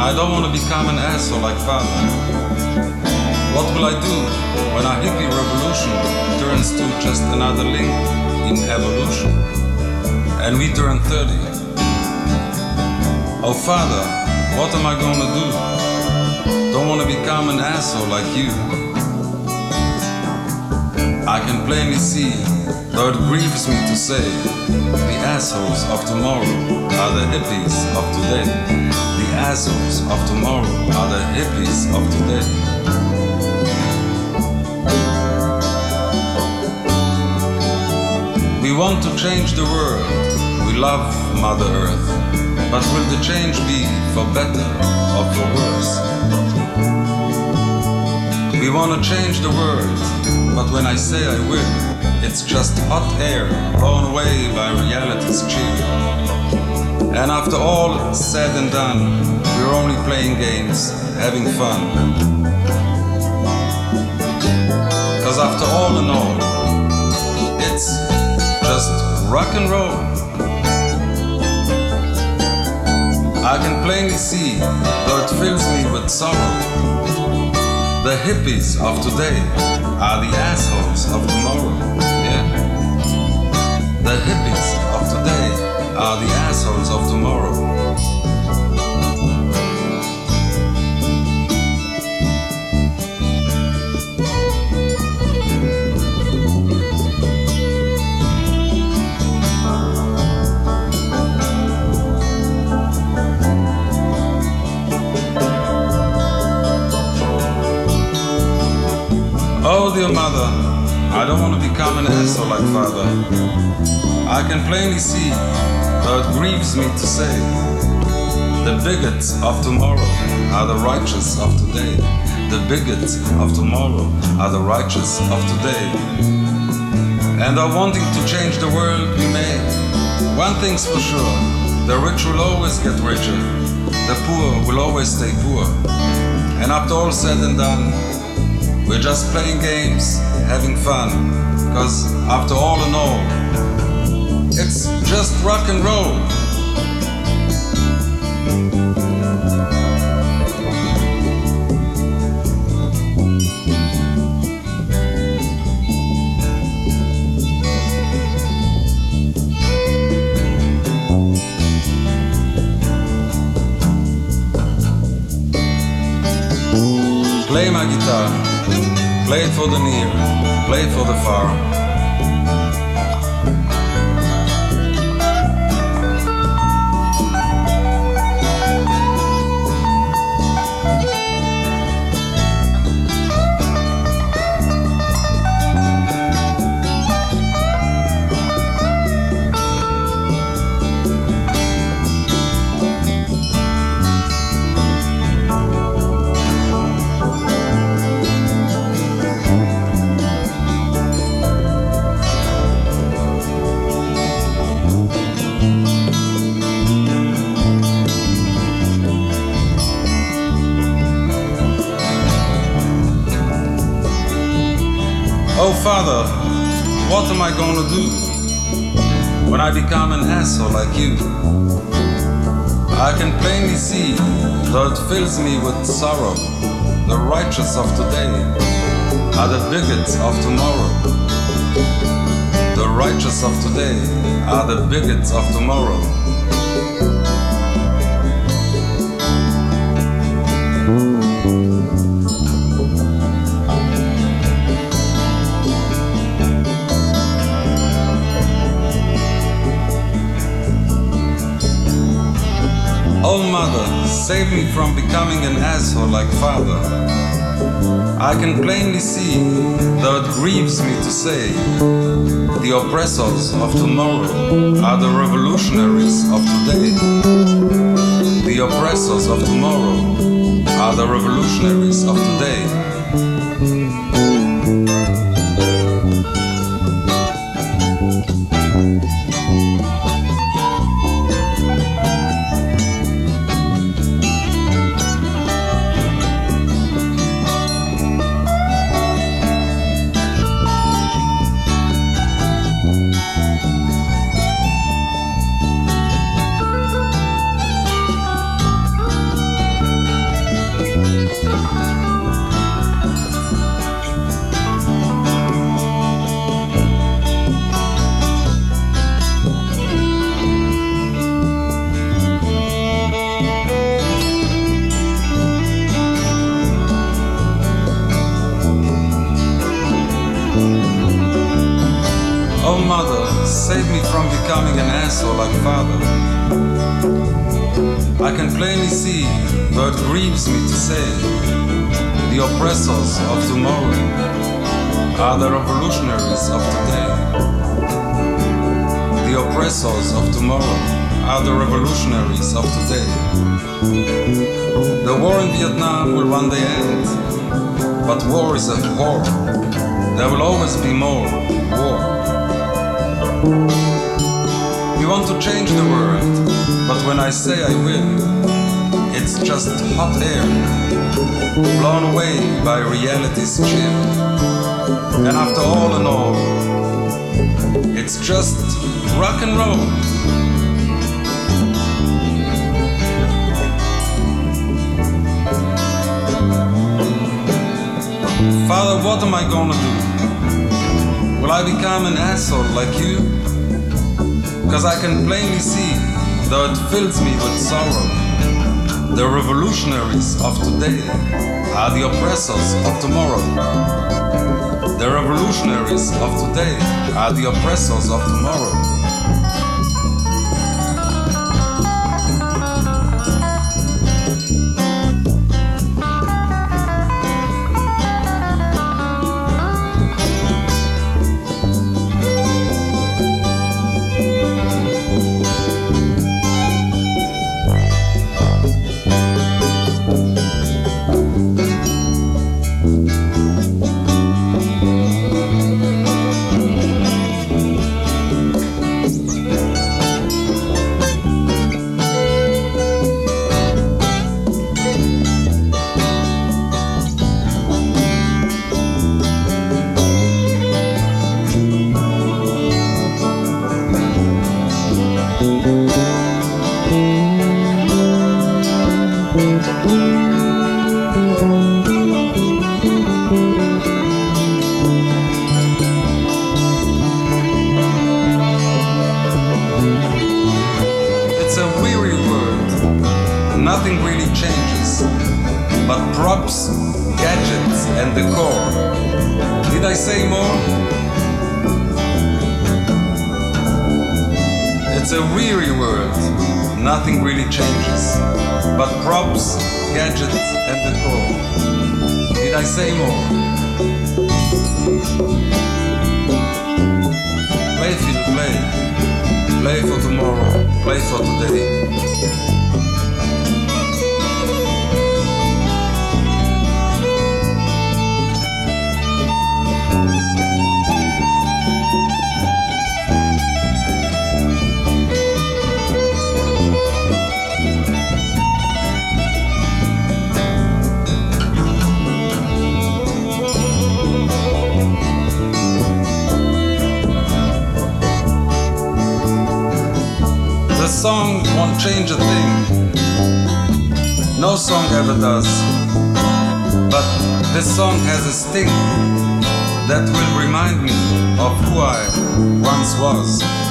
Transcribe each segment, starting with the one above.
I don't want to become an asshole like father. What will I do when our hippie revolution turns to just another link in evolution? And we turn 30. Oh father, what am I gonna do? Don't wanna become an asshole like you. I can plainly see, though it grieves me to say, the assholes of tomorrow are the hippies of today. The assholes of tomorrow are the hippies of today. We want to change the world, we love Mother Earth, but will the change be for better or for worse? We want to change the world, but when I say I will, it's just hot air blown away by reality's chill. And after all said and done, we're only playing games, having fun. Cause after all in all, it's just rock and roll. I can plainly see, though it fills me with sorrow, the hippies of today are the assholes of tomorrow. Yeah. The hippies of today are the assholes of tomorrow. Oh dear mother, I don't want to become an asshole like father. I can plainly see, though it grieves me to say, the bigots of tomorrow are the righteous of today. The bigots of tomorrow are the righteous of today. And though wanting to change the world we may, one thing's for sure, the rich will always get richer, the poor will always stay poor. And after all said and done, we're just playing games, having fun, cause after all in all, it's just rock and roll. Play my guitar. Play it for the near, play it for the far. Oh father, what am I gonna do when I become an asshole like you? I can plainly see, though it fills me with sorrow, the righteous of today are the bigots of tomorrow. The righteous of today are the bigots of tomorrow. Oh mother, save me from becoming an asshole like father. I can plainly see, though it grieves me to say, the oppressors of tomorrow are the revolutionaries of today. The oppressors of tomorrow are the revolutionaries of today. Oh mother, save me from becoming an asshole like father. I can plainly see, though it grieves me to say, the oppressors of tomorrow are the revolutionaries of today. The oppressors of tomorrow are the revolutionaries of today. The war in Vietnam will one day end, but war is a war. There will always be more war. We want to change the world, but when I say I will, it's just hot air, blown away by reality's chill. And after all in all, it's just rock and roll. Father, what am I gonna do? Will I become an asshole like you? 'Cause I can plainly see, though it fills me with sorrow, the revolutionaries of today are the oppressors of tomorrow. The revolutionaries of today are the oppressors of tomorrow. Nothing really changes, but props, gadgets, and decor. Did I say more? It's a weary world. Nothing really changes, but props, gadgets, and decor. Did I say more? Play, Phil, play. Play for tomorrow, play for today. The song won't change a thing. No song ever does. But this song has a sting that will remind me of who I once was.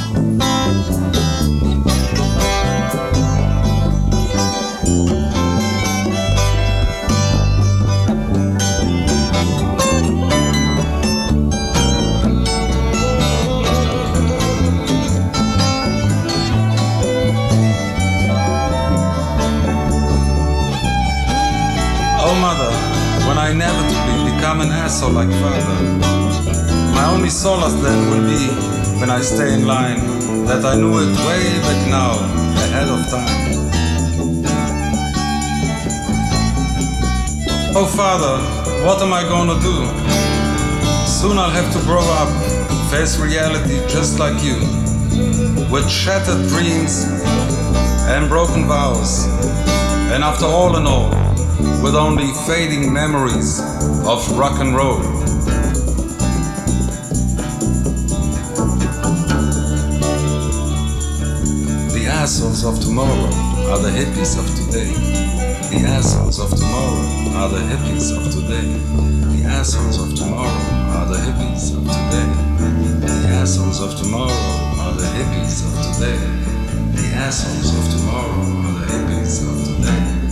Oh mother, when I inevitably become an asshole like father, my only solace then will be, when I stay in line, that I knew it way back now, ahead of time. Oh father, what am I gonna do? Soon I'll have to grow up, face reality just like you, with shattered dreams and broken vows, and after all in all, with only fading memories of rock and roll. The assholes of tomorrow are the hippies of today. The assholes of tomorrow are the hippies of today. The assholes of tomorrow are the hippies of today. The assholes of tomorrow are the hippies of today. The assholes of tomorrow are the hippies of today.